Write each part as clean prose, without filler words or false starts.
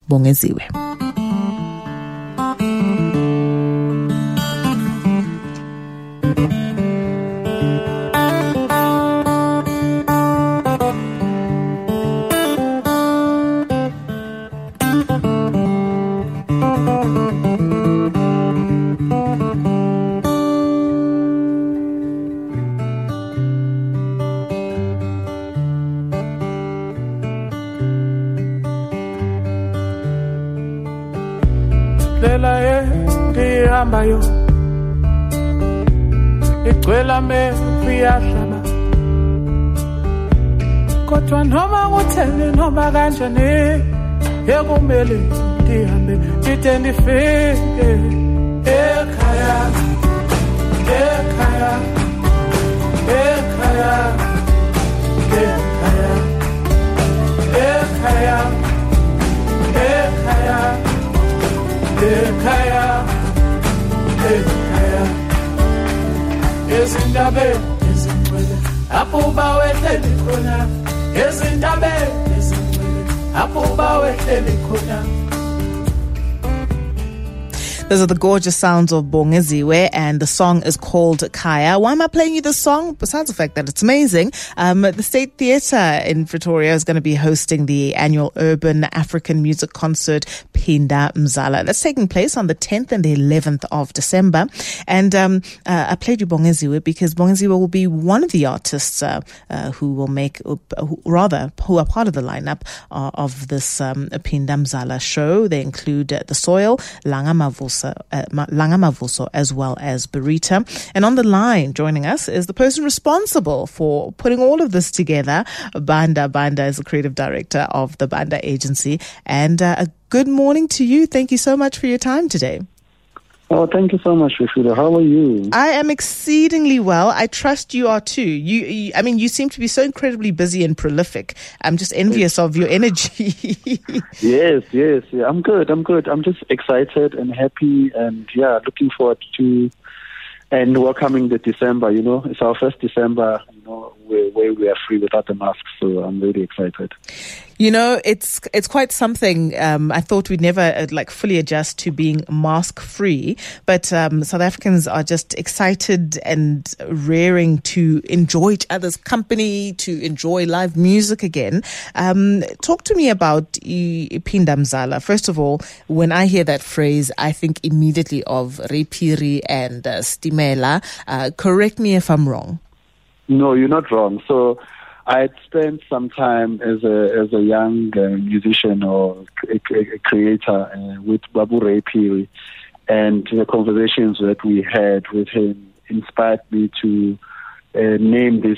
Bongeziwe. Bayo igcwela mefiyahlaba kodwa noma nguthele noma kanjani yekumele ndihambe ndide ndifike ekhaya ekhaya ekhaya ekhaya ekhaya ekhaya ekhaya ekhaya ezindabeni ezingcwele apho bawehleli khona ezindabeni ezingcwele apho bawehleli khona. Those are the gorgeous sounds of Bongeziwe, and the song is called Kaya. Why am I playing you this song? Besides the fact that it's amazing, the State Theatre in Pretoria is going to be hosting the annual Urban African Music Concert, Phinda Mzala. That's taking place on the 10th and the 11th of December. And I played you Bongeziwe because Bongeziwe will be one of the artists who will who are part of the lineup of this Phinda Mzala show. They include The Soil, Langa Mavuso, as well as Barita. And on the line joining us is the person responsible for putting all of this together. Banda is the creative director of the Banda agency. And a good morning to you. Thank you so much for your time today. Oh, thank you so much, Rashida. How are you? I am exceedingly well. I trust you are too. You seem to be so incredibly busy and prolific. I'm just envious of your energy. Yes. Yeah, I'm good. I'm just excited and happy and looking forward to and welcoming the December. It's our first December, where we are free without the masks. So I'm really excited. It's quite something. I thought we'd never fully adjust to being mask free, but South Africans are just excited and raring to enjoy each other's company, to enjoy live music again. Talk to me about Phinda Mzala. First of all, when I hear that phrase, I think immediately of Rephiri and Stimela. Correct me if I'm wrong. No, you're not wrong. So I had spent some time as a young musician or a creator with Babu Rephiri, and the conversations that we had with him inspired me to name this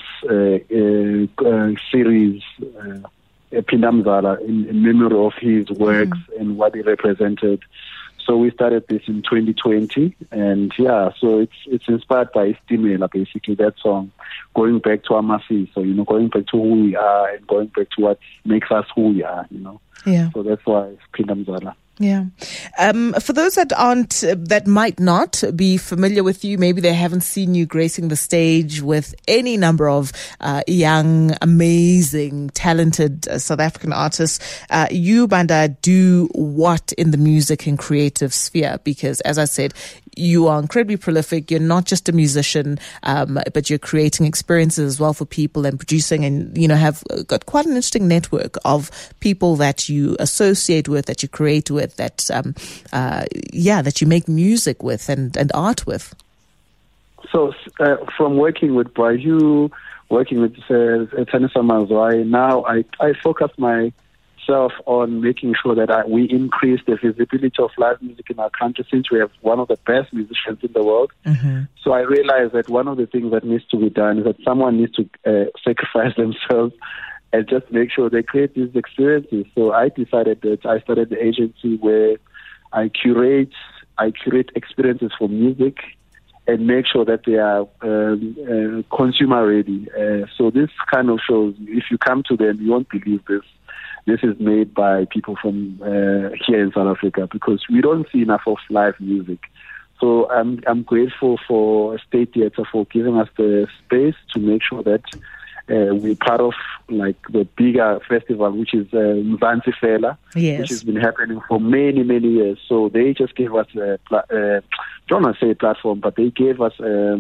series Phinda Mzala in memory of his works and what he represented. So we started this in 2020, and so it's inspired by Stimela, basically, that song, going back to Amasi, so, going back to who we are and going back to what makes us who we are, Yeah. So that's why it's Phinda Mzala. Yeah. For those that might not be familiar with you, maybe they haven't seen you gracing the stage with any number of young, amazing, talented South African artists. You, Banda, do what in the music and creative sphere? Because, as I said, you are incredibly prolific. You're not just a musician, but you're creating experiences as well for people and producing, and have got quite an interesting network of people that you associate with, that you create with, that you make music with and art with. So from working with Brayu, working with Thanisa Mazwai, now I focus myself on making sure that we increase the visibility of live music in our country, since we have one of the best musicians in the world. Mm-hmm. So I realized that one of the things that needs to be done is that someone needs to sacrifice themselves and just make sure they create these experiences. So I decided that I started the agency where I curate experiences for music and make sure that they are consumer ready. So this kind of shows, if you come to them, you won't believe this. This is made by people from here in South Africa, because we don't see enough of live music. So I'm grateful for State Theatre for giving us the space to make sure that we're part of like the bigger festival, which is Mzansi Fela, yes, which has been happening for many, many years. So they just gave us don't want to say a platform, but they gave us a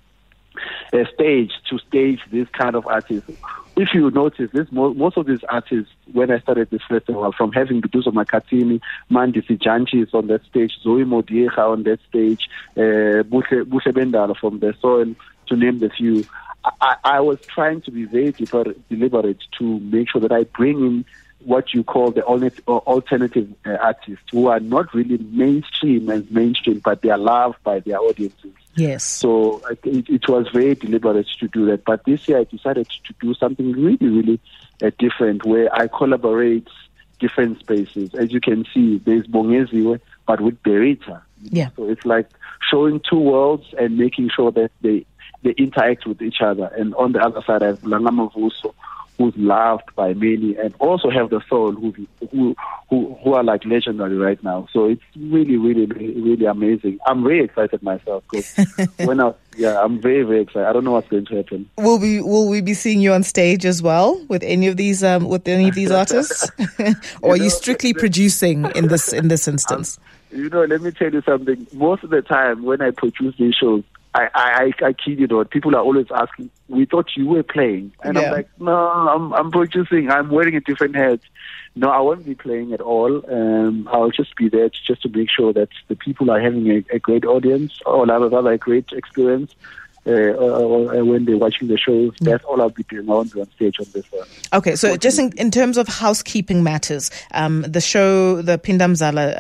stage to stage this kind of artists. If you notice, most of these artists, when I started this festival, from having Duduzo Makatini, Mandi Sijanchi is on that stage, Zoe Modieha on that stage, Buhle Bendala from The Soil, to name the few. I was trying to be very deliberate to make sure that I bring in what you call the alternative artists who are not really mainstream, but they are loved by their audiences. Yes. So it was very deliberate to do that. But this year I decided to do something really, really different, where I collaborate different spaces. As you can see, there's Bongeziwe, but with Berita. Yeah. So it's like showing two worlds and making sure that they interact with each other. And on the other side, I have Langamavuso, who's loved by many, and also have The Soul, who are like legendary right now. So it's really, really, really amazing. I'm very excited myself because I'm very, very excited. I don't know what's going to happen. Will we be seeing you on stage as well with any of these artists, or are you strictly producing in this instance? Let me tell you something. Most of the time when I produce these shows, I kid you not, people are always asking, we thought you were playing. And I'm like, no, I'm producing. I'm wearing a different hat. No, I won't be playing at all. I'll just be there just to make sure that the people are having a great audience, or rather a great experience. When they're watching the shows, that's all I'll be doing. I won't be on stage on this one. Okay, so just in terms of housekeeping matters, the show, the Pindamzala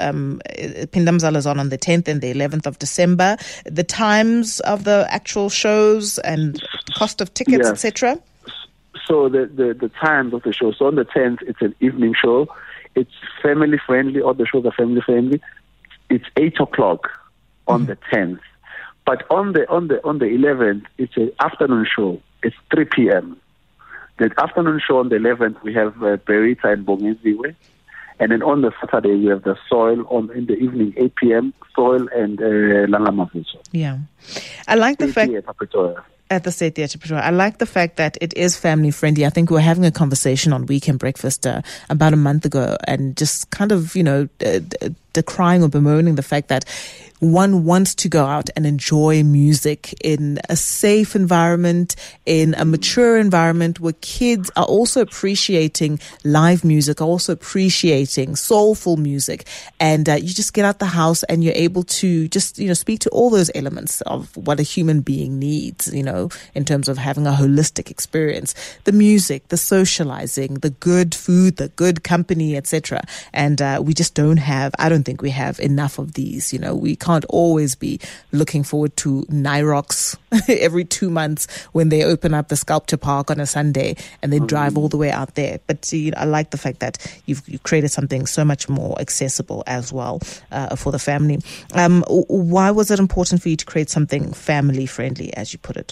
is on the 10th and the 11th of December. The times of the actual shows and cost of tickets, etc. So the times of the show. So on the 10th, it's an evening show. It's family friendly. All the shows are family friendly. It's 8:00 on the 10th. But on the 11th, it's an afternoon show. It's 3 p.m. The afternoon show on the 11th, we have Berita and Bongeziwe. And then on the Saturday, we have The Soil. In the evening, 8 p.m., Soil and Langamavuso. Yeah. I like the fact... At the State Theatre Pretoria. I like the fact that it is family friendly. I think we were having a conversation on Weekend Breakfast about a month ago, and just kind of, decrying or bemoaning the fact that one wants to go out and enjoy music in a safe environment, in a mature environment where kids are also appreciating live music, are also appreciating soulful music. And you just get out the house and you're able to just, speak to all those elements of what a human being needs, in terms of having a holistic experience. The music, the socializing, the good food, the good company, etc. And we just I don't think we have enough of these. We can't always be looking forward to Nyrox every 2 months when they open up the Sculpture Park on a Sunday and then drive all the way out there. But I like the fact that you've created something so much more accessible as well for the family. Why was it important for you to create something family friendly, as you put it?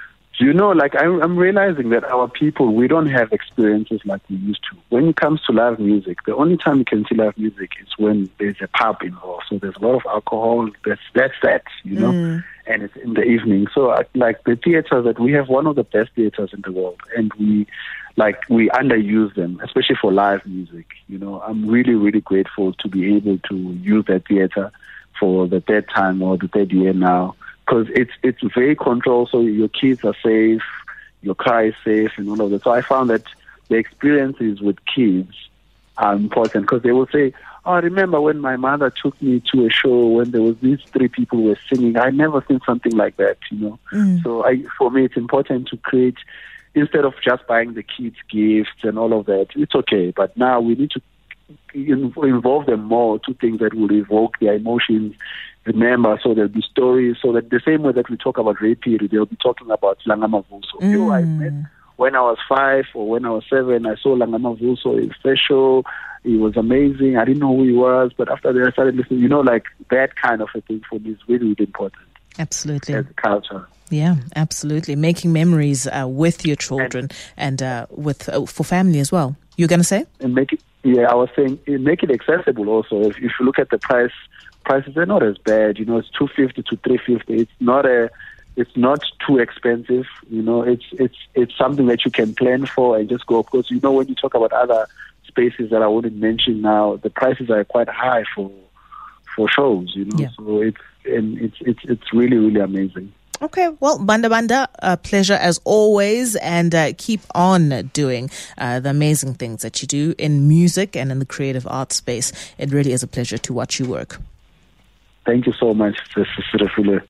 I'm realizing that our people, we don't have experiences like we used to. When it comes to live music, the only time you can see live music is when there's a pub involved. So there's a lot of alcohol. That's that, and it's in the evening. So like the theaters that we have, one of the best theaters in the world, and we underuse them, especially for live music. I'm really, really grateful to be able to use that theater for the third time or the third year now. Because it's very controlled, so your kids are safe, your car is safe, and all of that. So I found that the experiences with kids are important, because they will say, "Oh, I remember when my mother took me to a show when there was these 3 people were singing. I never seen something like that." So for me, it's important to create, instead of just buying the kids gifts and all of that. It's okay, but now we need to involve them more to things that will evoke their emotions. Remember, so there'll be stories, so that the same way that we talk about Reipiri, they'll be talking about Langamavuso. I met when I was 5 or when I was 7, I saw Langamavuso in first show. It was amazing. I didn't know who he was, but after that I started listening. Like that kind of a thing for me is really, really important. Absolutely. As a culture. Yeah, absolutely. Making memories with your children and for family as well. You're going to say? And I was saying, make it accessible also. If you look at the prices, they're not as bad. It's $250 to $350. It's not it's not too expensive. You know, it's something that you can plan for and just go. Of course, you know, when you talk about other spaces that I wouldn't mention now, the prices are quite high for shows. You know, so it's really, really amazing. Okay, well, Banda, a pleasure as always, and keep on doing the amazing things that you do in music and in the creative arts space. It really is a pleasure to watch you work. Thank you so much, Sister Fule.